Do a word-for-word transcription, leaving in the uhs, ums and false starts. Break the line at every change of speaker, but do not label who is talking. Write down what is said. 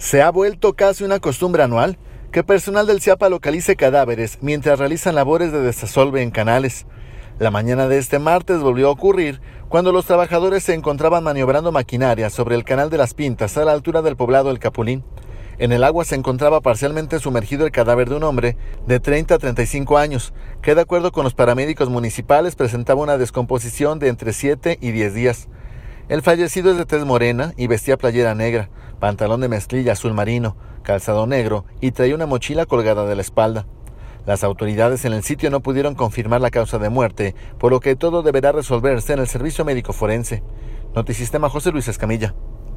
Se ha vuelto casi una costumbre anual que personal del CIAPA localice cadáveres mientras realizan labores de desasolve en canales. La mañana de este martes volvió a ocurrir cuando los trabajadores se encontraban maniobrando maquinaria sobre el canal de las Pintas a la altura del poblado El Capulín. En el agua se encontraba parcialmente sumergido el cadáver de un hombre de treinta a treinta y cinco años, que de acuerdo con los paramédicos municipales presentaba una descomposición de entre siete y diez días. El fallecido es de tez morena y vestía playera negra, pantalón de mezclilla azul marino, calzado negro y traía una mochila colgada de la espalda. Las autoridades en el sitio no pudieron confirmar la causa de muerte, por lo que todo deberá resolverse en el servicio médico forense. Notisistema, José Luis Escamilla.